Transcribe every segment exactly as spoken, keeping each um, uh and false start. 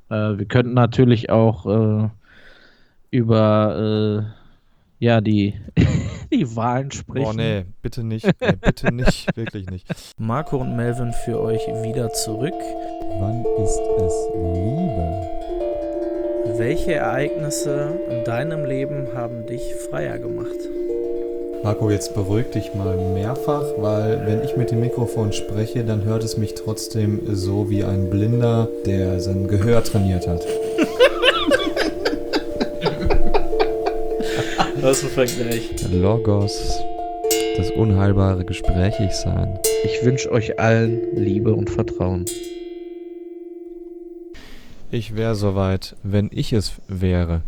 Äh, wir könnten natürlich auch äh, über äh, ja, die, die Wahlen Boah, sprechen. nee, bitte nicht. Nee, bitte nicht. Wirklich nicht. Marco und Melvin für euch wieder zurück. Wann ist es Liebe? Welche Ereignisse in deinem Leben haben dich freier gemacht? Marco, jetzt beruhig dich mal mehrfach, weil wenn ich mit dem Mikrofon spreche, dann hört es mich trotzdem so wie ein Blinder, der sein Gehör trainiert hat. Das ist Vergleich. Logos, das unheilbare Gesprächigsein. Ich wünsche euch allen Liebe und Vertrauen. Ich wäre soweit, wenn ich es wäre.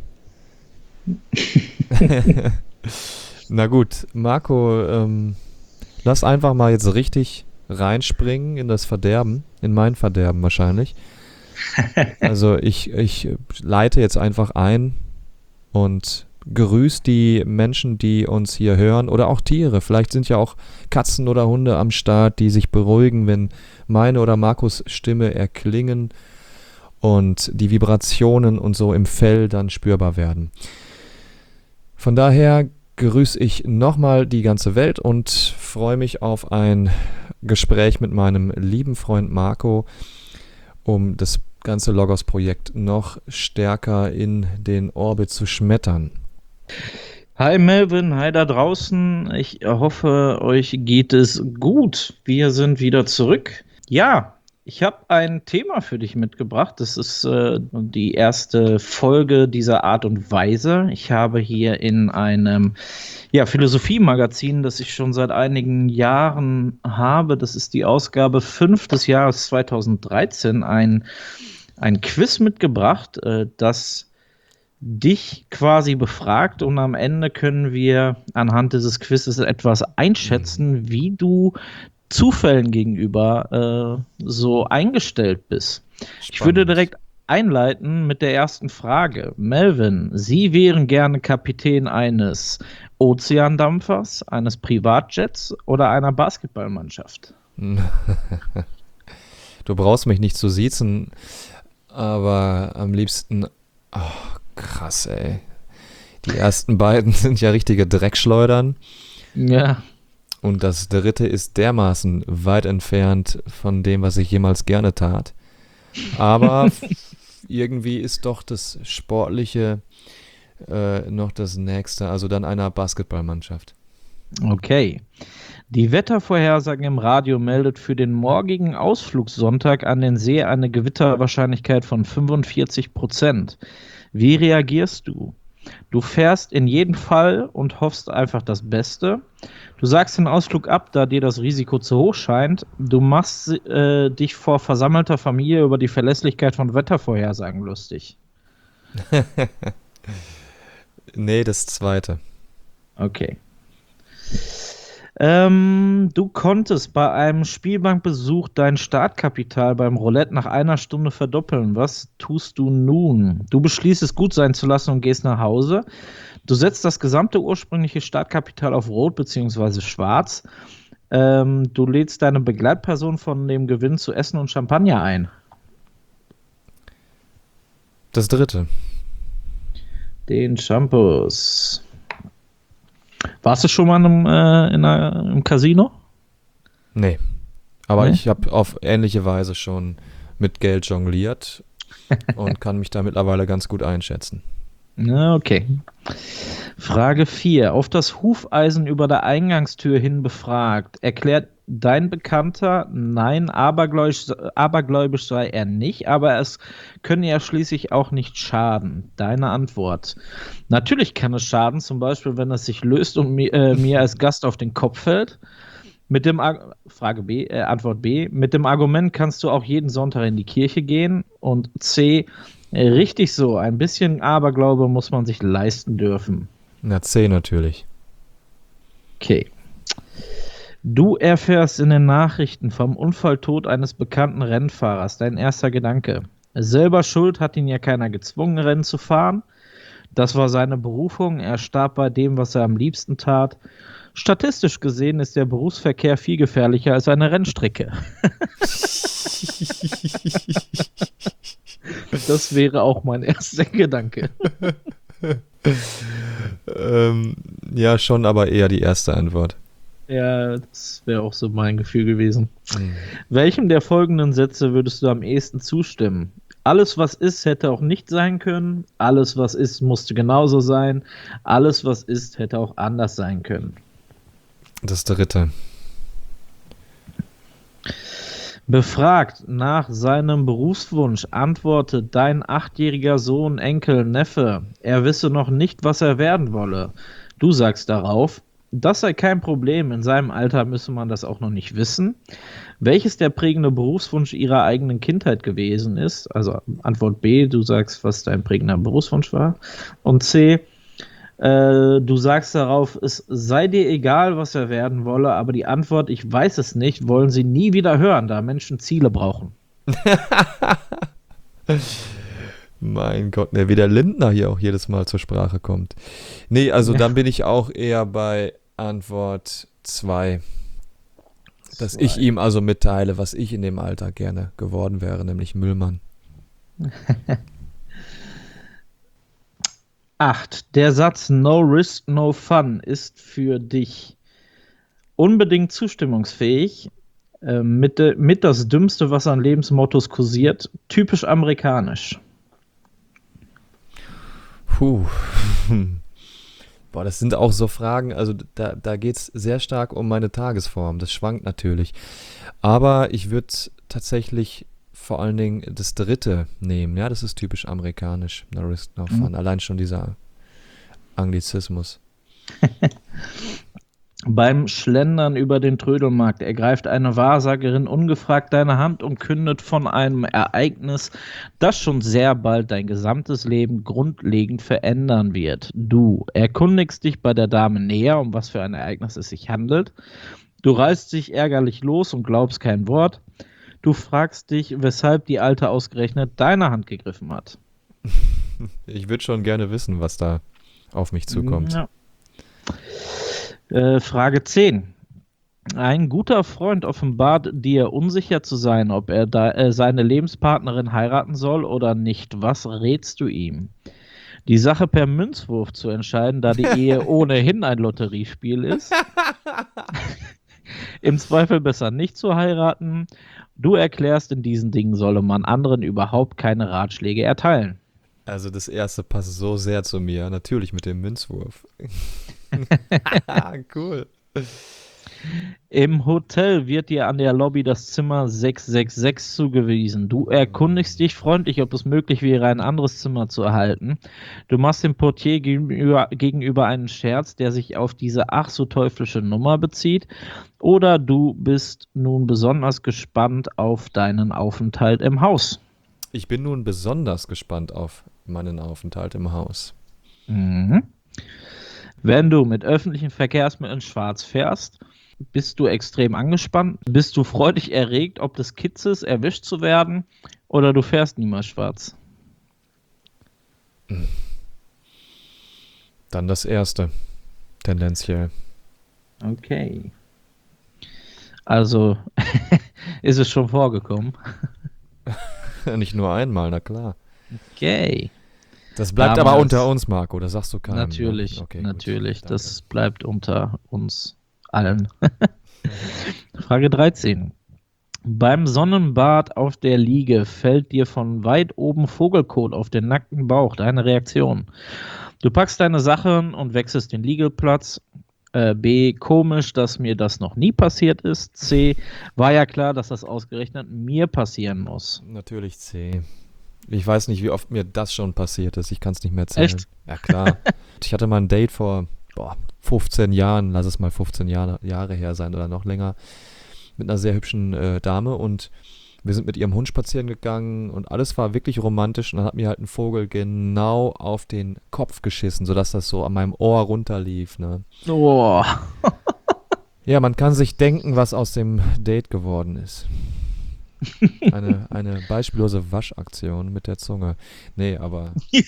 Na gut, Marco, ähm, lass einfach mal jetzt richtig reinspringen in das Verderben, in mein Verderben wahrscheinlich. Also ich, ich leite jetzt einfach ein und grüß die Menschen, die uns hier hören oder auch Tiere. Vielleicht sind ja auch Katzen oder Hunde am Start, die sich beruhigen, wenn meine oder Markus Stimme erklingen und die Vibrationen und so im Fell dann spürbar werden. Von daher grüße ich nochmal die ganze Welt und freue mich auf ein Gespräch mit meinem lieben Freund Marco, um das ganze Logos-Projekt noch stärker in den Orbit zu schmettern. Hi Melvin, hi da draußen. Ich hoffe, euch geht es gut. Wir sind wieder zurück. Ja, ich habe ein Thema für dich mitgebracht. Das ist äh, die erste Folge dieser Art und Weise. Ich habe hier in einem ja, Philosophie-Magazin, das ich schon seit einigen Jahren habe, das ist die Ausgabe fünf des Jahres zweitausenddreizehn, ein, ein Quiz mitgebracht, äh, das dich quasi befragt, und am Ende können wir anhand dieses Quizzes etwas einschätzen, wie du Zufällen gegenüber äh, so eingestellt bist. Spannend. Ich würde direkt einleiten mit der ersten Frage. Melvin, Sie wären gerne Kapitän eines Ozeandampfers, eines Privatjets oder einer Basketballmannschaft? Du brauchst mich nicht zu siezen, aber am liebsten... Oh, krass, ey. Die ersten beiden sind ja richtige Dreckschleudern. Ja. Und das dritte ist dermaßen weit entfernt von dem, was ich jemals gerne tat. Aber irgendwie ist doch das Sportliche äh, noch das Nächste, also dann einer Basketballmannschaft. Okay. Die Wettervorhersage im Radio meldet für den morgigen Ausflugssonntag an den See eine Gewitterwahrscheinlichkeit von fünfundvierzig Prozent. Wie reagierst du? Du fährst in jedem Fall und hoffst einfach das Beste. Du sagst den Ausflug ab, da dir das Risiko zu hoch scheint. Du machst äh, dich vor versammelter Familie über die Verlässlichkeit von Wettervorhersagen lustig. Nee, das zweite. Okay. Ähm, du konntest bei einem Spielbankbesuch dein Startkapital beim Roulette nach einer Stunde verdoppeln. Was tust du nun? Du beschließt es gut sein zu lassen und gehst nach Hause. Du setzt das gesamte ursprüngliche Startkapital auf Rot bzw. Schwarz. Ähm, du lädst deine Begleitperson von dem Gewinn zu Essen und Champagner ein. Das dritte. Den Shampoos. Warst du schon mal im, äh, in einer, im Casino? Nee. Aber Nee? ich habe auf ähnliche Weise schon mit Geld jongliert und kann mich da mittlerweile ganz gut einschätzen. Na, okay. Frage vier. Auf das Hufeisen über der Eingangstür hin befragt, erklärt dein Bekannter, nein, abergläubisch, abergläubisch sei er nicht, aber es könne ja schließlich auch nicht schaden. Deine Antwort. Natürlich kann es schaden, zum Beispiel, wenn es sich löst und mir, äh, mir als Gast auf den Kopf fällt. Mit dem Ar- Frage B, äh, Antwort B. Mit dem Argument kannst du auch jeden Sonntag in die Kirche gehen. Und C. Richtig so, ein bisschen Aberglaube muss man sich leisten dürfen. Na, C natürlich. Okay. Du erfährst in den Nachrichten vom Unfalltod eines bekannten Rennfahrers. Dein erster Gedanke. Selber schuld, hat ihn ja keiner gezwungen, Rennen zu fahren. Das war seine Berufung. Er starb bei dem, was er am liebsten tat. Statistisch gesehen ist der Berufsverkehr viel gefährlicher als eine Rennstrecke. Das wäre auch mein erster Gedanke. ähm, ja, schon, aber eher die erste Antwort. Ja, das wäre auch so mein Gefühl gewesen. Mhm. Welchem der folgenden Sätze würdest du am ehesten zustimmen? Alles, was ist, hätte auch nicht sein können. Alles, was ist, musste genauso sein. Alles, was ist, hätte auch anders sein können. Das dritte. Befragt nach seinem Berufswunsch antwortet dein achtjähriger Sohn, Enkel, Neffe, er wisse noch nicht, was er werden wolle. Du sagst darauf, das sei kein Problem, in seinem Alter müsse man das auch noch nicht wissen. Welches der prägende Berufswunsch ihrer eigenen Kindheit gewesen ist, also Antwort B, du sagst, was dein prägender Berufswunsch war. Und C, äh, du sagst darauf, es sei dir egal, was er werden wolle, aber die Antwort, ich weiß es nicht, wollen sie nie wieder hören, da Menschen Ziele brauchen. Mein Gott, ne, wie der Lindner hier auch jedes Mal zur Sprache kommt. Nee, also ja. Dann bin ich auch eher bei Antwort zwei. Dass zwei. Ich ihm also mitteile, was ich in dem Alter gerne geworden wäre, nämlich Müllmann. acht. Der Satz No risk, no fun ist für dich unbedingt zustimmungsfähig, äh, mit, de, mit das Dümmste, was an Lebensmottos kursiert, typisch amerikanisch. Puh. Boah, das sind auch so Fragen, also da, da geht es sehr stark um meine Tagesform, das schwankt natürlich. Aber ich würde tatsächlich vor allen Dingen das dritte nehmen, ja, das ist typisch amerikanisch, no risk, no fun, mhm. Allein schon dieser Anglizismus. Beim Schlendern über den Trödelmarkt ergreift eine Wahrsagerin ungefragt deine Hand und kündet von einem Ereignis, das schon sehr bald dein gesamtes Leben grundlegend verändern wird. Du erkundigst dich bei der Dame näher, um was für ein Ereignis es sich handelt. Du reißt dich ärgerlich los und glaubst kein Wort. Du fragst dich, weshalb die Alte ausgerechnet deine Hand gegriffen hat. Ich würde schon gerne wissen, was da auf mich zukommt. Ja. Äh, Frage zehn. Ein guter Freund offenbart dir unsicher zu sein, ob er da, äh, seine Lebenspartnerin heiraten soll oder nicht. Was rätst du ihm? Die Sache per Münzwurf zu entscheiden, da die Ehe ohnehin ein Lotteriespiel ist. Im Zweifel besser nicht zu heiraten. Du erklärst, in diesen Dingen solle man anderen überhaupt keine Ratschläge erteilen. Also das erste passt so sehr zu mir, natürlich mit dem Münzwurf. Cool. Im Hotel wird dir an der Lobby das Zimmer sechs sechs sechs zugewiesen. Du erkundigst dich freundlich, ob es möglich wäre, ein anderes Zimmer zu erhalten. Du machst dem Portier gegenüber, gegenüber einen Scherz, der sich auf diese ach so teuflische Nummer bezieht. Oder du bist nun besonders gespannt auf deinen Aufenthalt im Haus. Ich bin nun besonders gespannt auf meinen Aufenthalt im Haus. Mhm. Wenn du mit öffentlichen Verkehrsmitteln schwarz fährst, bist du extrem angespannt, bist du freudig erregt, ob des Kitzes erwischt zu werden, oder du fährst niemals schwarz? Dann das erste, tendenziell. Okay. Also, ist es schon vorgekommen? Nicht nur einmal, na klar. Okay. Das bleibt Damals, aber unter uns, Marco, das sagst du keinem. Natürlich, ne? Okay, natürlich, gut, das bleibt unter uns allen. Frage dreizehn. Beim Sonnenbad auf der Liege fällt dir von weit oben Vogelkot auf den nackten Bauch. Deine Reaktion? Du packst deine Sachen und wechselst den Liegeplatz. Äh, B, komisch, dass mir das noch nie passiert ist. C, war ja klar, dass das ausgerechnet mir passieren muss. Natürlich C. Ich weiß nicht, wie oft mir das schon passiert ist. Ich kann es nicht mehr erzählen. Echt? Ja, klar. Ich hatte mal ein Date vor boah, fünfzehn Jahren, lass es mal fünfzehn Jahre, Jahre her sein oder noch länger, mit einer sehr hübschen äh, Dame, und wir sind mit ihrem Hund spazieren gegangen und alles war wirklich romantisch, und dann hat mir halt ein Vogel genau auf den Kopf geschissen, sodass das so an meinem Ohr runterlief. Ne? Oh. Ja, man kann sich denken, was aus dem Date geworden ist. Eine, eine beispiellose Waschaktion mit der Zunge. Nee, aber ja.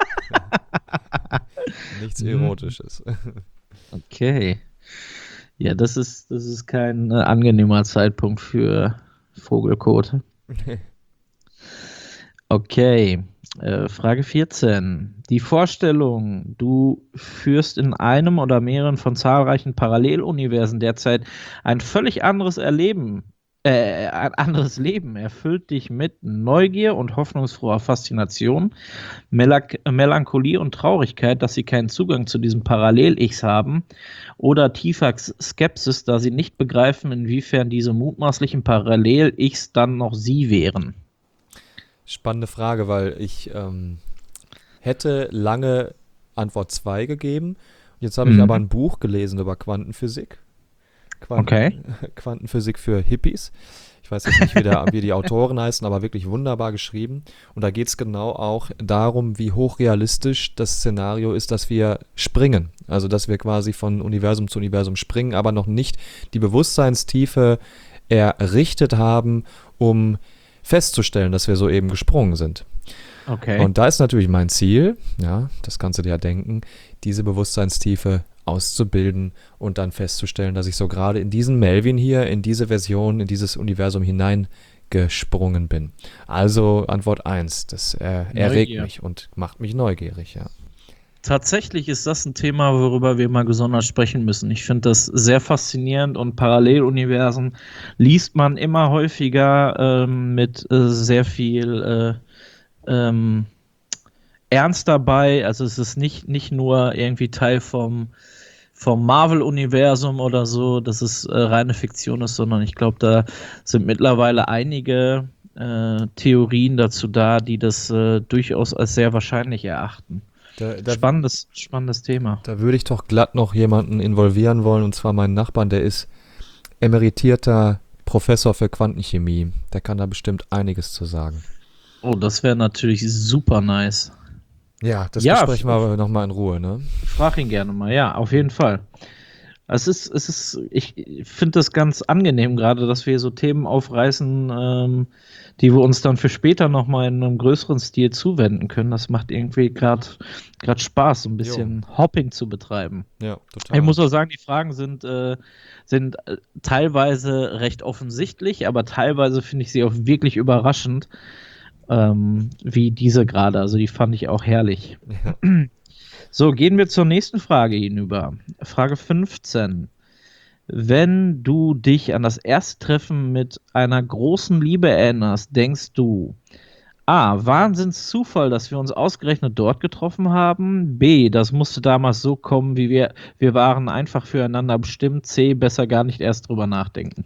Nichts Erotisches. Okay. Ja, das ist, das ist kein äh, angenehmer Zeitpunkt für Vogelkot. Okay, äh, Frage vierzehn. Die Vorstellung, du führst in einem oder mehreren von zahlreichen Paralleluniversen derzeit ein völlig anderes Erleben, äh, ein anderes Leben, erfüllt dich mit Neugier und hoffnungsfroher Faszination, Melank Melancholie und Traurigkeit, dass sie keinen Zugang zu diesen Parallel-Ichs haben, oder tiefer Skepsis, da sie nicht begreifen, inwiefern diese mutmaßlichen Parallel-Ichs dann noch sie wären. Spannende Frage, weil ich ähm, hätte lange Antwort zwei gegeben. Jetzt habe ich Mhm. aber ein Buch gelesen über Quantenphysik. Quanten, Okay. Quantenphysik für Hippies. Ich weiß jetzt nicht, wie, der, wie die Autoren heißen, aber wirklich wunderbar geschrieben. Und da geht es genau auch darum, wie hochrealistisch das Szenario ist, dass wir springen. Also, dass wir quasi von Universum zu Universum springen, aber noch nicht die Bewusstseinstiefe errichtet haben, um festzustellen, dass wir soeben gesprungen sind. Okay. Und da ist natürlich mein Ziel, ja, das kannst du dir ja denken, diese Bewusstseinstiefe auszubilden und dann festzustellen, dass ich so gerade in diesen Melvin hier, in diese Version, in dieses Universum hineingesprungen bin. Also Antwort eins, das äh, erregt Neugier. mich und macht mich neugierig, ja. Tatsächlich ist das ein Thema, worüber wir mal gesondert sprechen müssen. Ich finde das sehr faszinierend und Paralleluniversen liest man immer häufiger ähm, mit äh, sehr viel äh, ähm, Ernst dabei. Also es ist nicht, nicht nur irgendwie Teil vom, vom Marvel-Universum oder so, dass es äh, reine Fiktion ist, sondern ich glaube, da sind mittlerweile einige äh, Theorien dazu da, die das äh, durchaus als sehr wahrscheinlich erachten. Da, da, Spannendes, spannendes Thema. da würde ich doch glatt noch jemanden involvieren wollen, und zwar meinen Nachbarn, der ist emeritierter Professor für Quantenchemie. Der kann da bestimmt einiges zu sagen. Oh, das wäre natürlich super nice. Ja, das Ja, besprechen wir aber nochmal in Ruhe, ne? Frag ihn gerne mal, ja, auf jeden Fall. Es ist, es ist, ich finde das ganz angenehm gerade, dass wir so Themen aufreißen, ähm, die wir uns dann für später nochmal in einem größeren Stil zuwenden können. Das macht irgendwie gerade gerade Spaß, so ein bisschen Hopping zu betreiben. Ja, total. Ich muss auch sagen, die Fragen sind, äh, sind äh, teilweise recht offensichtlich, aber teilweise finde ich sie auch wirklich überraschend, ähm, wie diese gerade. Also die fand ich auch herrlich. Ja. So, gehen wir zur nächsten Frage hinüber. Frage fünfzehn. Wenn du dich an das erste Treffen mit einer großen Liebe erinnerst, denkst du: A. Wahnsinnszufall, dass wir uns ausgerechnet dort getroffen haben. B. Das musste damals so kommen, wie wir, wir waren einfach füreinander bestimmt. C. Besser gar nicht erst drüber nachdenken.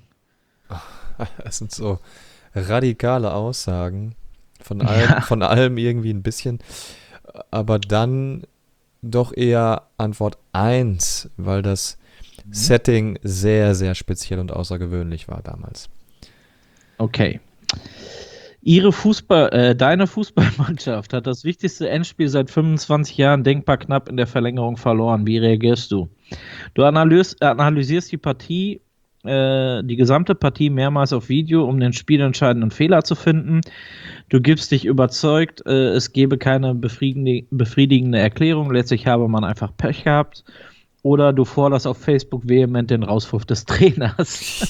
Das sind so radikale Aussagen. Von allem, Ja. von allem irgendwie ein bisschen. Aber dann doch eher Antwort eins, weil das Setting sehr, sehr speziell und außergewöhnlich war damals. Okay. Ihre Fußball, äh, deine Fußballmannschaft hat das wichtigste Endspiel seit fünfundzwanzig Jahren denkbar knapp in der Verlängerung verloren. Wie reagierst du? Du analys analysierst die Partie, äh, die gesamte Partie mehrmals auf Video, um den spielentscheidenden Fehler zu finden. Du gibst dich überzeugt, äh, es gebe keine befriedigende, befriedigende Erklärung. Letztlich habe man einfach Pech gehabt. Oder du forderst auf Facebook vehement den Rauswurf des Trainers.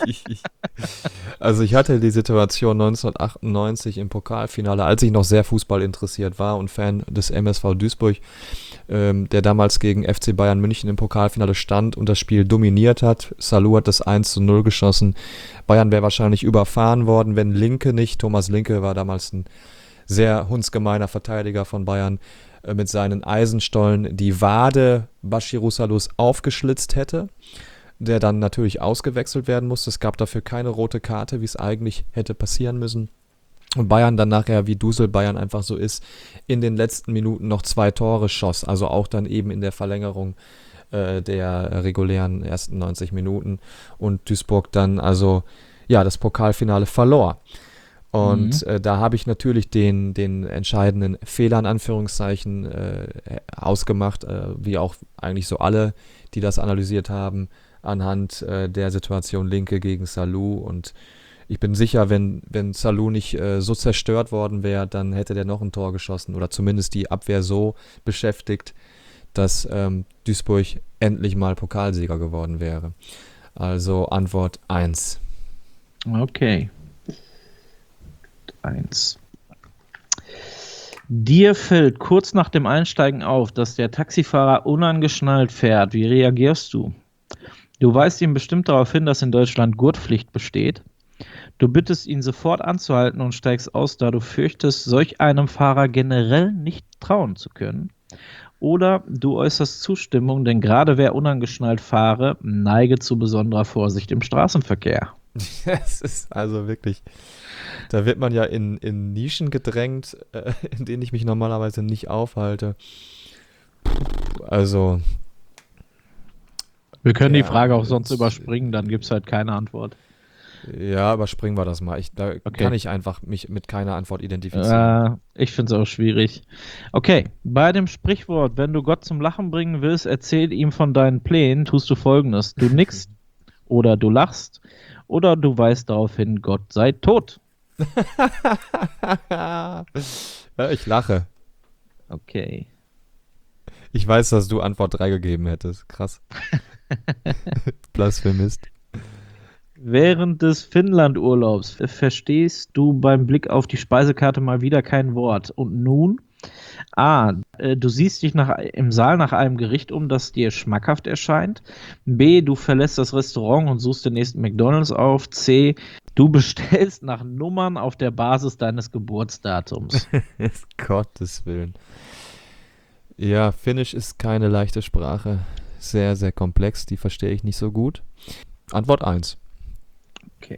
Also ich hatte die Situation neunzehnhundertachtundneunzig im Pokalfinale, als ich noch sehr Fußball interessiert war und Fan des M S V Duisburg, ähm, der damals gegen F C Bayern München im Pokalfinale stand und das Spiel dominiert hat. Salou hat das eins zu null geschossen. Bayern wäre wahrscheinlich überfahren worden, wenn Linke nicht, Thomas Linke war damals ein sehr hundsgemeiner Verteidiger von Bayern, äh, mit seinen Eisenstollen die Wade Bashiru Salous aufgeschlitzt hätte, der dann natürlich ausgewechselt werden musste. Es gab dafür keine rote Karte, wie es eigentlich hätte passieren müssen. Und Bayern dann nachher, wie Dusel Bayern einfach so ist, in den letzten Minuten noch zwei Tore schoss. Also auch dann eben in der Verlängerung äh, der regulären ersten neunzig Minuten. Und Duisburg dann also, ja, das Pokalfinale verlor. Und mhm. äh, da habe ich natürlich den, den entscheidenden Fehler in Anführungszeichen äh, ausgemacht, äh, wie auch eigentlich so alle, die das analysiert haben, anhand äh, der Situation Linke gegen Salou. Und ich bin sicher, wenn, wenn Salou nicht äh, so zerstört worden wäre, dann hätte der noch ein Tor geschossen oder zumindest die Abwehr so beschäftigt, dass ähm, Duisburg endlich mal Pokalsieger geworden wäre. Also Antwort eins. Okay. eins. Dir fällt kurz nach dem Einsteigen auf, dass der Taxifahrer unangeschnallt fährt. Wie reagierst du? Du weist ihm bestimmt darauf hin, dass in Deutschland Gurtpflicht besteht. Du bittest ihn sofort anzuhalten und steigst aus, da du fürchtest, solch einem Fahrer generell nicht trauen zu können. Oder du äußerst Zustimmung, denn gerade wer unangeschnallt fahre, neige zu besonderer Vorsicht im Straßenverkehr. Es ist also wirklich, da wird man ja in, in Nischen gedrängt, äh, in denen ich mich normalerweise nicht aufhalte. Also. Wir können ja, die Frage auch sonst jetzt- überspringen, dann gibt es halt keine Antwort. Ja, überspringen wir das mal. Ich, da Okay. kann ich einfach mich mit keiner Antwort identifizieren. Äh, ich finde es auch schwierig. Okay, bei dem Sprichwort, wenn du Gott zum Lachen bringen willst, erzähl ihm von deinen Plänen, tust du folgendes. Du nickst oder du lachst oder du weist darauf hin, Gott sei tot. Ja, ich lache. Okay. Ich weiß, dass du Antwort drei gegeben hättest. Krass. Blasphemist. Während des Finnland-Urlaubs verstehst du beim Blick auf die Speisekarte mal wieder kein Wort. Und nun? A. äh, Du siehst dich nach, im Saal nach einem Gericht um, das dir schmackhaft erscheint. B. Du verlässt das Restaurant und suchst den nächsten McDonald's auf. C. Du bestellst nach Nummern auf der Basis deines Geburtsdatums. Gottes Willen. Ja, Finnisch ist keine leichte Sprache. Sehr, sehr komplex. Die verstehe ich nicht so gut. Antwort eins. Okay.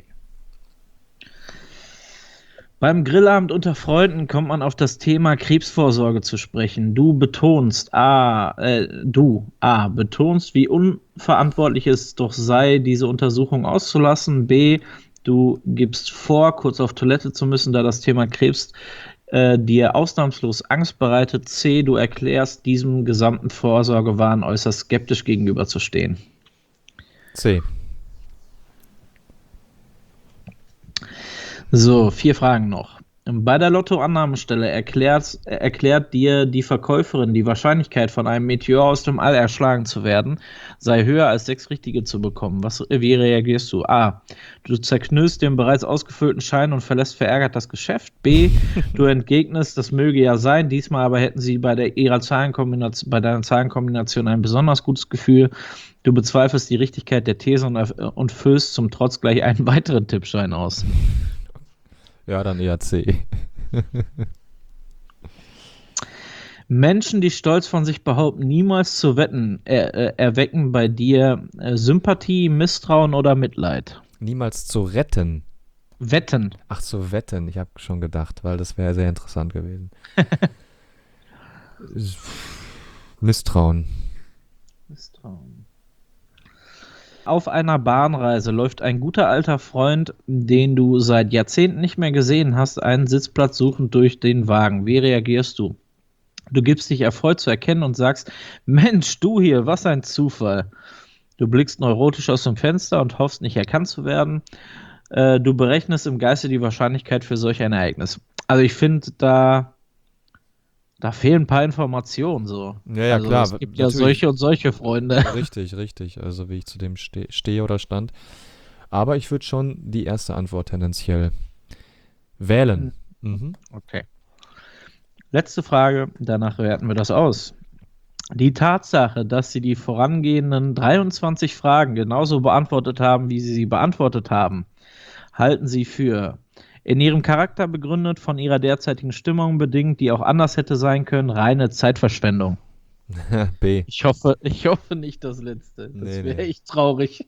Beim Grillabend unter Freunden kommt man auf das Thema Krebsvorsorge zu sprechen. Du betonst, A, äh, du, A, betonst, wie unverantwortlich es doch sei, diese Untersuchung auszulassen. B, du gibst vor, kurz auf Toilette zu müssen, da das Thema Krebs äh, dir ausnahmslos Angst bereitet. C, du erklärst, diesem gesamten Vorsorgewahn äußerst skeptisch gegenüberzustehen. C. So, vier Fragen noch. Bei der Lottoannahmestelle erklärt, erklärt dir die Verkäuferin, die Wahrscheinlichkeit von einem Meteor aus dem All erschlagen zu werden, sei höher als sechs richtige zu bekommen. Was, wie reagierst du? A. Du zerknüllst den bereits ausgefüllten Schein und verlässt verärgert das Geschäft. B. Du entgegnest, das möge ja sein, diesmal aber hätten sie bei, der, ihrer Zahlenkombination, bei deiner Zahlenkombination ein besonders gutes Gefühl. Du bezweifelst die Richtigkeit der These und, und füllst zum Trotz gleich einen weiteren Tippschein aus. Ja, dann eher C. Menschen, die stolz von sich behaupten, niemals zu wetten, er, äh, erwecken bei dir äh, Sympathie, Misstrauen oder Mitleid. Niemals zu retten. Wetten. Ach, zu wetten. Ich habe schon gedacht, weil das wäre sehr interessant gewesen. Misstrauen. Misstrauen. Auf einer Bahnreise läuft ein guter alter Freund, den du seit Jahrzehnten nicht mehr gesehen hast, einen Sitzplatz suchend durch den Wagen. Wie reagierst du? Du gibst dich erfreut zu erkennen und sagst, Mensch, du hier, was ein Zufall. Du blickst neurotisch aus dem Fenster und hoffst nicht erkannt zu werden. Äh, du berechnest im Geiste die Wahrscheinlichkeit für solch ein Ereignis. Also ich finde, da, da fehlen ein paar Informationen so. Ja, ja, also klar. Es gibt ja natürlich. solche und solche Freunde. Richtig, richtig. Also wie ich zu dem ste stehe oder stand. Aber ich würde schon die erste Antwort tendenziell wählen. Mhm. Okay. Letzte Frage, danach werten wir das aus. Die Tatsache, dass Sie die vorangehenden dreiundzwanzig Fragen genauso beantwortet haben, wie Sie sie beantwortet haben, halten Sie für in Ihrem Charakter begründet, von Ihrer derzeitigen Stimmung bedingt, die auch anders hätte sein können, reine Zeitverschwendung. B. Ich hoffe, ich hoffe nicht das Letzte. Das Nee, wäre nee. echt traurig.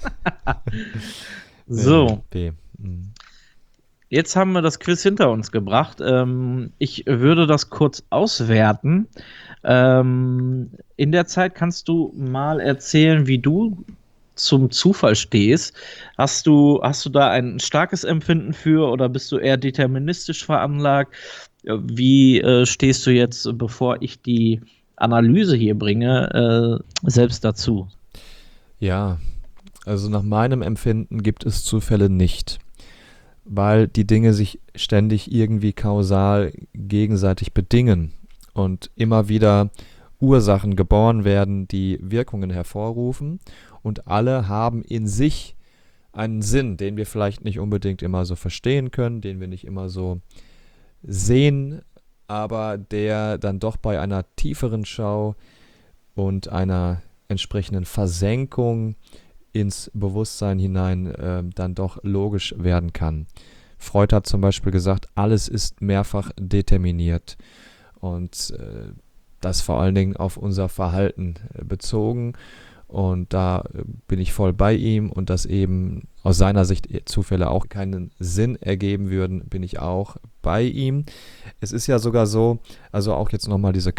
So. B. Mhm. Jetzt haben wir das Quiz hinter uns gebracht. Ähm, ich würde das kurz auswerten. Ähm, in der Zeit kannst du mal erzählen, wie du zum Zufall stehst. Hast du, hast du da ein starkes Empfinden für oder bist du eher deterministisch veranlagt? Wie äh, stehst du jetzt, bevor ich die Analyse hier bringe, äh, selbst dazu? Ja, also nach meinem Empfinden gibt es Zufälle nicht, weil die Dinge sich ständig irgendwie kausal gegenseitig bedingen und immer wieder Ursachen geboren werden, die Wirkungen hervorrufen und alle haben in sich einen Sinn, den wir vielleicht nicht unbedingt immer so verstehen können, den wir nicht immer so sehen aber der dann doch bei einer tieferen Schau und einer entsprechenden Versenkung ins Bewusstsein hinein äh, dann doch logisch werden kann. Freud hat zum Beispiel gesagt, alles ist mehrfach determiniert und äh, das vor allen Dingen auf unser Verhalten äh, bezogen. Und da bin ich voll bei ihm und dass eben aus seiner Sicht Zufälle auch keinen Sinn ergeben würden, bin ich auch bei ihm. Es ist ja sogar so, also auch jetzt nochmal diese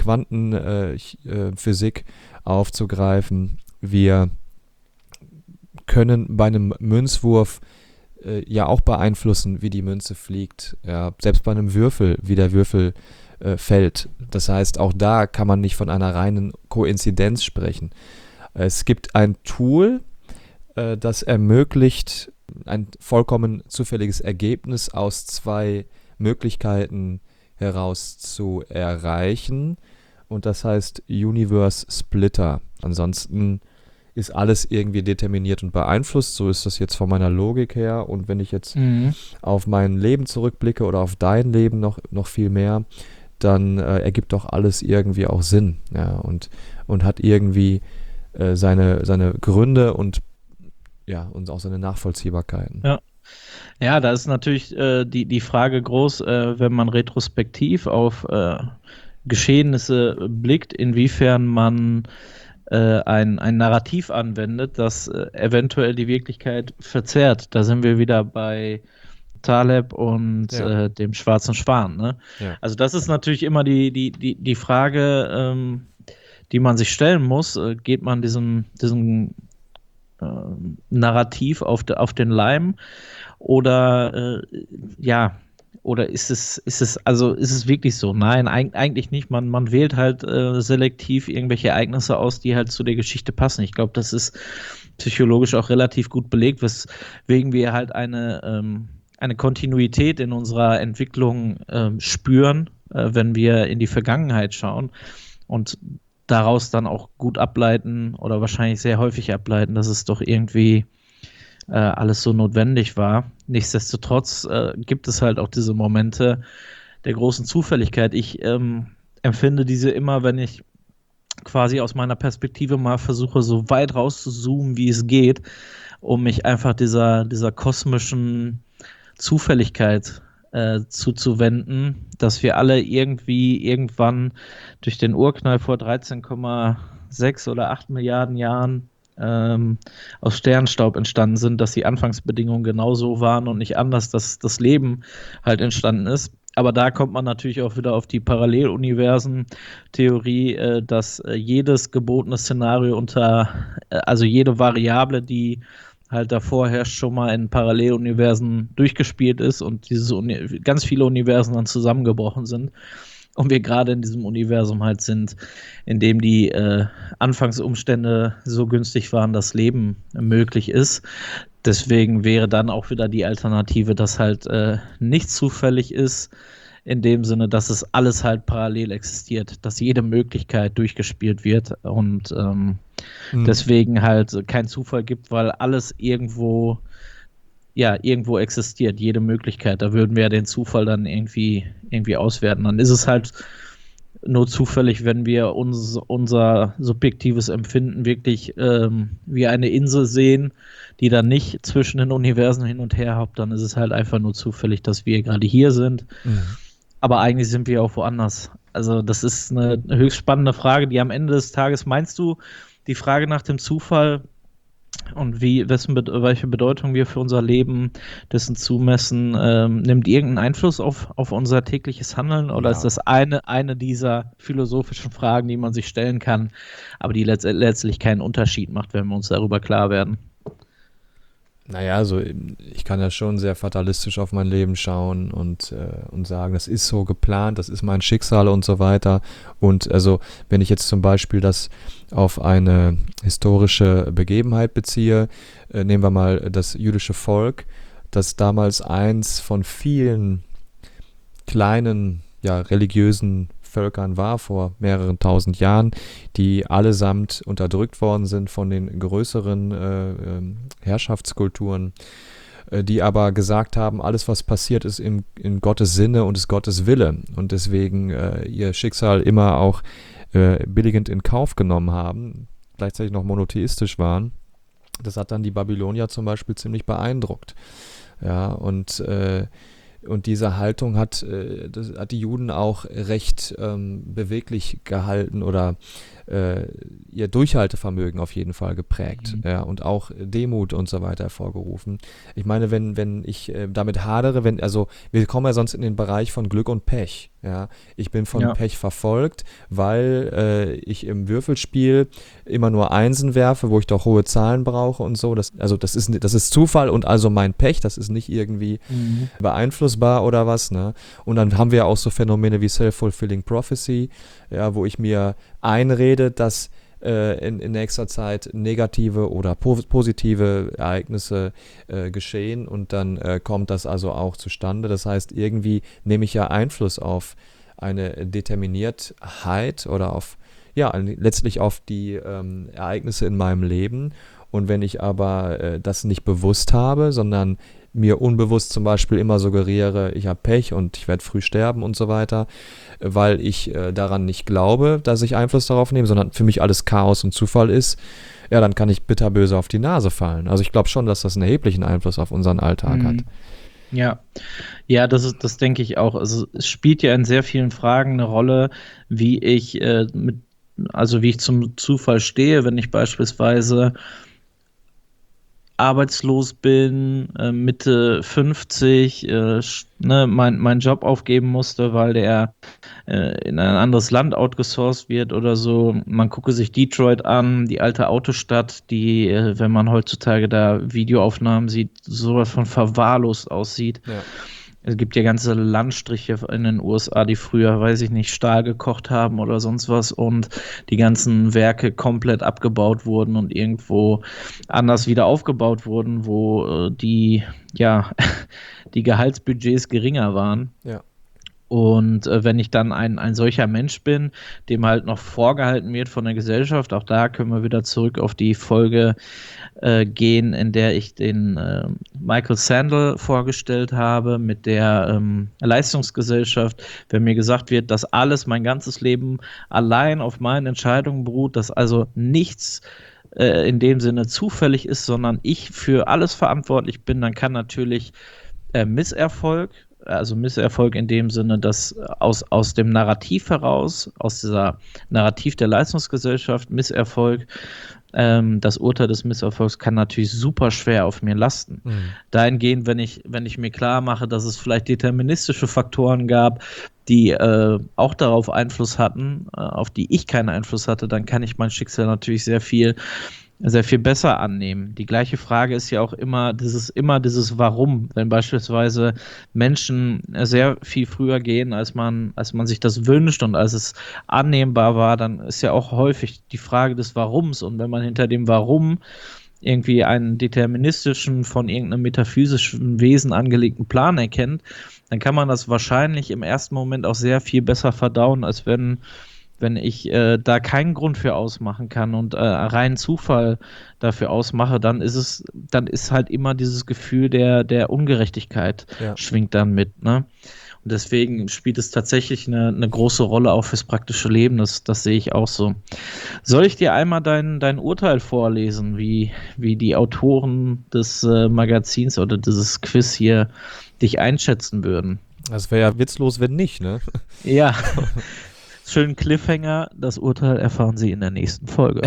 Quantenphysik aufzugreifen, wir können bei einem Münzwurf äh, ja auch beeinflussen, wie die Münze fliegt. Ja, selbst bei einem Würfel, wie der Würfel äh, fällt. Das heißt, auch da kann man nicht von einer reinen Koinzidenz sprechen. Es gibt ein Tool, äh, das ermöglicht, ein vollkommen zufälliges Ergebnis aus zwei Möglichkeiten heraus zu erreichen. Und das heißt Universe Splitter. Ansonsten ist alles irgendwie determiniert und beeinflusst. So ist das jetzt von meiner Logik her. Und wenn ich jetzt mhm. auf mein Leben zurückblicke oder auf dein Leben noch, noch viel mehr, dann äh, ergibt doch alles irgendwie auch Sinn. Ja, und, und hat irgendwie seine, seine Gründe und ja, und auch seine Nachvollziehbarkeiten. Ja, ja, da ist natürlich äh, die, die Frage groß, äh, wenn man retrospektiv auf äh, Geschehnisse blickt, inwiefern man äh, ein, ein Narrativ anwendet, das äh, eventuell die Wirklichkeit verzerrt. Da sind wir wieder bei Taleb und ja. äh, dem schwarzen Schwan. Ne? Ja. Also das ist natürlich immer die, die, die, die Frage, ähm, die man sich stellen muss, äh, geht man diesem, diesem äh, Narrativ auf, de, auf den Leim oder äh, ja, oder ist es, ist es, also ist es wirklich so? Nein, eig- eigentlich nicht. Man, man wählt halt äh, selektiv irgendwelche Ereignisse aus, die halt zu der Geschichte passen. Ich glaube, das ist psychologisch auch relativ gut belegt, weswegen wir halt eine, ähm, eine Kontinuität in unserer Entwicklung ähm, spüren, äh, wenn wir in die Vergangenheit schauen. Und daraus dann auch gut ableiten oder wahrscheinlich sehr häufig ableiten, dass es doch irgendwie äh, alles so notwendig war. Nichtsdestotrotz äh, gibt es halt auch diese Momente der großen Zufälligkeit. Ich ähm, empfinde diese immer, wenn ich quasi aus meiner Perspektive mal versuche, so weit rauszuzoomen, wie es geht, um mich einfach dieser, dieser kosmischen Zufälligkeit Äh, zuzuwenden, dass wir alle irgendwie irgendwann durch den Urknall vor dreizehn Komma sechs oder acht Milliarden Jahren ähm, aus Sternstaub entstanden sind, dass die Anfangsbedingungen genauso waren und nicht anders, dass das Leben halt entstanden ist. Aber da kommt man natürlich auch wieder auf die Paralleluniversen-Theorie, äh, dass äh, jedes gebotene Szenario unter, äh, also jede Variable, die halt davor herrscht, schon mal in Paralleluniversen durchgespielt ist und diese Uni- ganz viele Universen dann zusammengebrochen sind und wir gerade in diesem Universum halt sind, in dem die äh, Anfangsumstände so günstig waren, dass Leben möglich ist. Deswegen wäre dann auch wieder die Alternative, dass halt äh, nicht zufällig ist, in dem Sinne, dass es alles halt parallel existiert, dass jede Möglichkeit durchgespielt wird und ähm, mhm. deswegen halt kein Zufall gibt, weil alles irgendwo, ja, irgendwo existiert, jede Möglichkeit. Da würden wir ja den Zufall dann irgendwie, irgendwie auswerten. Dann ist es halt nur zufällig, wenn wir uns, unser subjektives Empfinden wirklich ähm, wie eine Insel sehen, die dann nicht zwischen den Universen hin und her hoppt, dann ist es halt einfach nur zufällig, dass wir gerade hier sind. Mhm. Aber eigentlich sind wir auch woanders. Also das ist eine höchst spannende Frage, die am Ende des Tages, meinst du, die Frage nach dem Zufall und wie, wessen, welche Bedeutung wir für unser Leben dessen zumessen, ähm, nimmt irgendeinen Einfluss auf, auf unser tägliches Handeln oder ja. ist das eine, eine dieser philosophischen Fragen, die man sich stellen kann, aber die letzt, letztlich keinen Unterschied macht, wenn wir uns darüber klar werden? Naja, also ich kann ja schon sehr fatalistisch auf mein Leben schauen und, äh, und sagen, das ist so geplant, das ist mein Schicksal und so weiter. Und also wenn ich jetzt zum Beispiel das auf eine historische Begebenheit beziehe, äh, nehmen wir mal das jüdische Volk, das damals eins von vielen kleinen, ja, religiösen Völkern war, vor mehreren tausend Jahren, die allesamt unterdrückt worden sind von den größeren äh, äh, Herrschaftskulturen. äh, die aber gesagt haben, alles was passiert ist im, in Gottes Sinne und ist Gottes Wille und deswegen äh, ihr Schicksal immer auch äh, billigend in Kauf genommen haben, gleichzeitig noch monotheistisch waren. Das hat dann die Babylonier zum Beispiel ziemlich beeindruckt. Ja, und äh, Und diese Haltung hat, äh, das hat die Juden auch recht ähm, beweglich gehalten oder äh, ihr Durchhaltevermögen auf jeden Fall geprägt, mhm. ja, und auch Demut und so weiter hervorgerufen. Ich meine, wenn, wenn ich äh, damit hadere, wenn, also wir kommen ja sonst in den Bereich von Glück und Pech. Ja, ich bin von Ja. Pech verfolgt, weil äh, ich im Würfelspiel immer nur Einsen werfe, wo ich doch hohe Zahlen brauche und so. Das, also das ist, das ist Zufall und also mein Pech, das ist nicht irgendwie mhm. beeinflussbar oder was. Ne? Und dann haben wir ja auch so Phänomene wie Self-Fulfilling Prophecy, ja, wo ich mir einrede, dass äh, in, in nächster Zeit negative oder po- positive Ereignisse äh, geschehen und dann äh, kommt das also auch zustande. Das heißt, irgendwie nehme ich ja Einfluss auf eine Determiniertheit oder auf, ja, letztlich auf die ähm, Ereignisse in meinem Leben. Und wenn ich aber äh, das nicht bewusst habe, sondern mir unbewusst zum Beispiel immer suggeriere, ich habe Pech und ich werde früh sterben und so weiter, weil ich äh, daran nicht glaube, dass ich Einfluss darauf nehme, sondern für mich alles Chaos und Zufall ist, ja, dann kann ich bitterböse auf die Nase fallen. Also ich glaube schon, dass das einen erheblichen Einfluss auf unseren Alltag mhm. hat. Ja, ja, das ist, das denke ich auch. Also es spielt ja in sehr vielen Fragen eine Rolle, wie ich äh, mit, also wie ich zum Zufall stehe, wenn ich beispielsweise arbeitslos bin, äh, Mitte fünfzig, äh, ne, mein, meinen Job aufgeben musste, weil der äh, in ein anderes Land outgesourced wird oder so. Man gucke sich Detroit an, die alte Autostadt, die, äh, wenn man heutzutage da Videoaufnahmen sieht, sowas von verwahrlost aussieht. Ja. Es gibt ja ganze Landstriche in den U S A, die früher, weiß ich nicht, Stahl gekocht haben oder sonst was und die ganzen Werke komplett abgebaut wurden und irgendwo anders wieder aufgebaut wurden, wo äh, die, ja, die Gehaltsbudgets geringer waren. Ja. Und äh, wenn ich dann ein, ein solcher Mensch bin, dem halt noch vorgehalten wird von der Gesellschaft, auch da können wir wieder zurück auf die Folge äh, gehen, in der ich den äh, Michael Sandel vorgestellt habe mit der ähm, Leistungsgesellschaft, wenn mir gesagt wird, dass alles, mein ganzes Leben allein auf meinen Entscheidungen beruht, dass also nichts äh, in dem Sinne zufällig ist, sondern ich für alles verantwortlich bin, dann kann natürlich äh, Misserfolg, also Misserfolg in dem Sinne, dass aus, aus dem Narrativ heraus, aus dieser Narrativ der Leistungsgesellschaft, Misserfolg, ähm, das Urteil des Misserfolgs kann natürlich super schwer auf mir lasten. Mhm. Dahingehend, wenn ich, wenn ich mir klar mache, dass es vielleicht deterministische Faktoren gab, die äh, auch darauf Einfluss hatten, äh, auf die ich keinen Einfluss hatte, dann kann ich mein Schicksal natürlich sehr viel sehr viel besser annehmen. Die gleiche Frage ist ja auch immer dieses, immer dieses Warum, wenn beispielsweise Menschen sehr viel früher gehen, als man, als man sich das wünscht und als es annehmbar war, dann ist ja auch häufig die Frage des Warums und wenn man hinter dem Warum irgendwie einen deterministischen, von irgendeinem metaphysischen Wesen angelegten Plan erkennt, dann kann man das wahrscheinlich im ersten Moment auch sehr viel besser verdauen, als wenn wenn ich äh, da keinen Grund für ausmachen kann und äh, reinen Zufall dafür ausmache, dann ist es, dann ist halt immer dieses Gefühl der, der Ungerechtigkeit ja. schwingt dann mit, ne? Und deswegen spielt es tatsächlich eine, eine große Rolle auch fürs praktische Leben, das, das sehe ich auch so. Soll ich dir einmal dein, dein Urteil vorlesen, wie, wie die Autoren des äh, Magazins oder dieses Quiz hier dich einschätzen würden? Das wäre ja witzlos, wenn nicht, ne? Ja. Schönen Cliffhanger, das Urteil erfahren Sie in der nächsten Folge.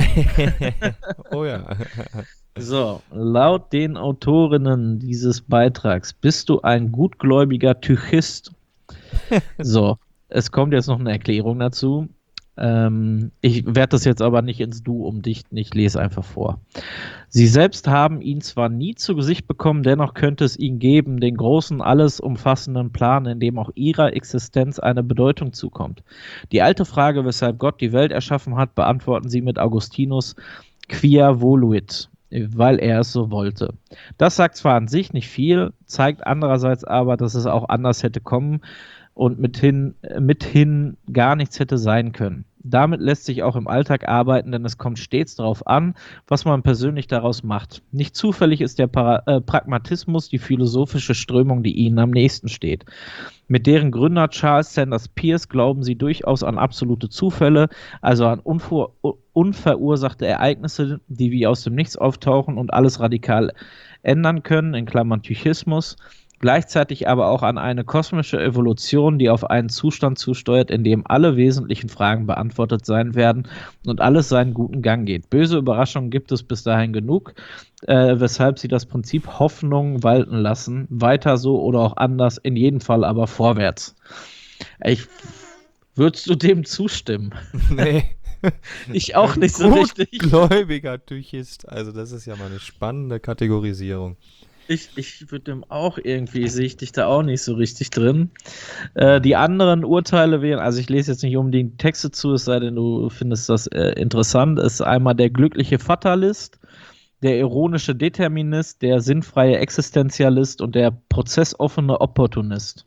Oh ja. So, laut den Autorinnen dieses Beitrags bist du ein gutgläubiger Tychist. So, es kommt jetzt noch eine Erklärung dazu. Ähm, ich werde das jetzt aber nicht ins Du umdichten, ich lese einfach vor. Sie selbst haben ihn zwar nie zu Gesicht bekommen, dennoch könnte es ihn geben, den großen, alles umfassenden Plan, in dem auch ihrer Existenz eine Bedeutung zukommt. Die alte Frage, weshalb Gott die Welt erschaffen hat, beantworten sie mit Augustinus quia voluit, weil er es so wollte. Das sagt zwar an sich nicht viel, zeigt andererseits aber, dass es auch anders hätte kommen und mithin, mithin gar nichts hätte sein können. Damit lässt sich auch im Alltag arbeiten, denn es kommt stets darauf an, was man persönlich daraus macht. Nicht zufällig ist der Para- äh, Pragmatismus die philosophische Strömung, die ihnen am nächsten steht. Mit deren Gründer Charles Sanders Peirce glauben sie durchaus an absolute Zufälle, also an unver- unverursachte Ereignisse, die wie aus dem Nichts auftauchen und alles radikal ändern können, in Klammern Psychismus, gleichzeitig aber auch an eine kosmische Evolution, die auf einen Zustand zusteuert, in dem alle wesentlichen Fragen beantwortet sein werden und alles seinen guten Gang geht. Böse Überraschungen gibt es bis dahin genug, äh, weshalb sie das Prinzip Hoffnung walten lassen. Weiter so oder auch anders, in jedem Fall aber vorwärts. Ich, würdest du dem zustimmen? Nee. Ich auch nicht so richtig. Gläubiger Tychist. Also das ist ja mal eine spannende Kategorisierung. Ich, ich würde dem auch irgendwie, sehe ich dich da auch nicht so richtig drin. Äh, die anderen Urteile wären, also ich lese jetzt nicht unbedingt Texte zu, es sei denn, du findest das äh, interessant, ist einmal der glückliche Fatalist, der ironische Determinist, der sinnfreie Existenzialist und der prozessoffene Opportunist.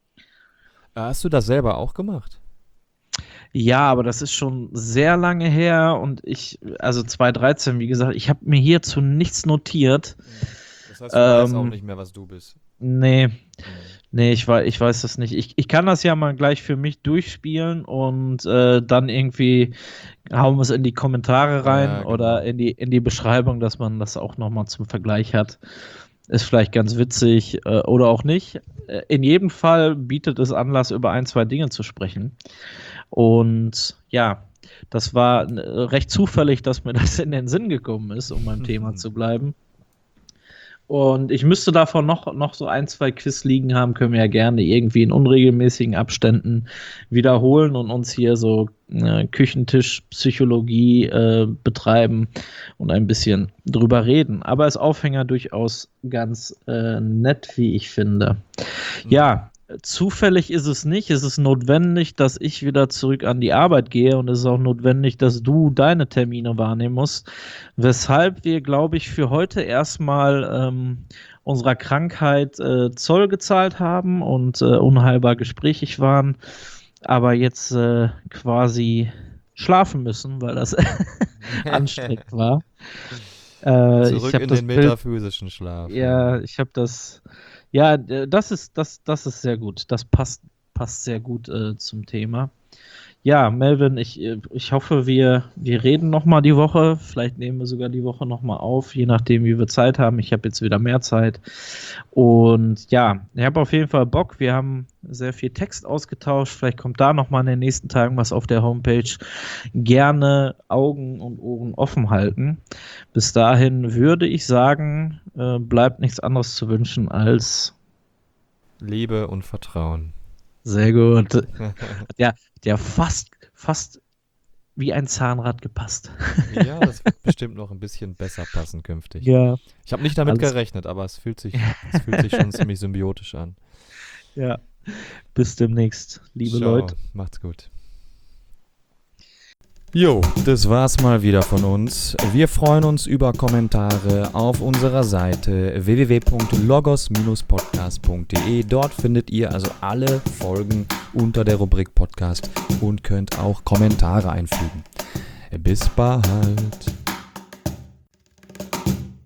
Hast du das selber auch gemacht? Ja, aber das ist schon sehr lange her und ich, also zwanzig dreizehn, wie gesagt, ich habe mir hierzu nichts notiert. Das heißt, du weißt Ähm, auch nicht mehr, was du bist. Nee, Mhm. nee, ich weiß, ich weiß das nicht. Ich, ich kann das ja mal gleich für mich durchspielen und äh, dann irgendwie hauen wir es in die Kommentare rein Ja, genau. oder in die, in die Beschreibung, dass man das auch nochmal zum Vergleich hat. Ist vielleicht ganz witzig äh, oder auch nicht. Äh, in jedem Fall bietet es Anlass, über ein, zwei Dinge zu sprechen. Und ja, das war äh, recht zufällig, dass mir das in den Sinn gekommen ist, um beim Thema zu bleiben. Und ich müsste davon noch, noch so ein, zwei Quiz liegen haben, können wir ja gerne irgendwie in unregelmäßigen Abständen wiederholen und uns hier so äh, Küchentischpsychologie äh, betreiben und ein bisschen drüber reden. Aber als Aufhänger durchaus ganz äh, nett, wie ich finde. Ja, zufällig ist es nicht. Es ist notwendig, dass ich wieder zurück an die Arbeit gehe und es ist auch notwendig, dass du deine Termine wahrnehmen musst. Weshalb wir, glaube ich, für heute erstmal ähm, unserer Krankheit äh, Zoll gezahlt haben und äh, unheilbar gesprächig waren, aber jetzt äh, quasi schlafen müssen, weil das anstrengend war. Äh, Zurück ich hab in das den Bild- metaphysischen Schlaf. Ja, ich habe das. Ja, äh, das ist, das, das ist sehr gut. Das passt, passt sehr gut äh, zum Thema. Ja, Melvin, ich, äh, ich hoffe, wir, wir reden nochmal die Woche. Vielleicht nehmen wir sogar die Woche nochmal auf, je nachdem, wie wir Zeit haben. Ich habe jetzt wieder mehr Zeit. Und ja, ich habe auf jeden Fall Bock. Wir haben sehr viel Text ausgetauscht. Vielleicht kommt da nochmal in den nächsten Tagen was auf der Homepage. Gerne Augen und Ohren offen halten. Bis dahin würde ich sagen, äh, bleibt nichts anderes zu wünschen als Liebe und Vertrauen. sehr gut. Ja, der fast, fast wie ein Zahnrad gepasst. Ja, das wird bestimmt noch ein bisschen besser passen künftig. Ja, Ich habe nicht damit Alles- gerechnet, aber es fühlt sich, es fühlt sich schon ziemlich symbiotisch an. ja. Bis demnächst, liebe Ciao, Leute. macht's gut. Jo, das war's mal wieder von uns. Wir freuen uns über Kommentare auf unserer Seite w w w punkt logos Bindestrich podcast punkt de. Dort findet ihr also alle Folgen unter der Rubrik Podcast und könnt auch Kommentare einfügen. Bis bald.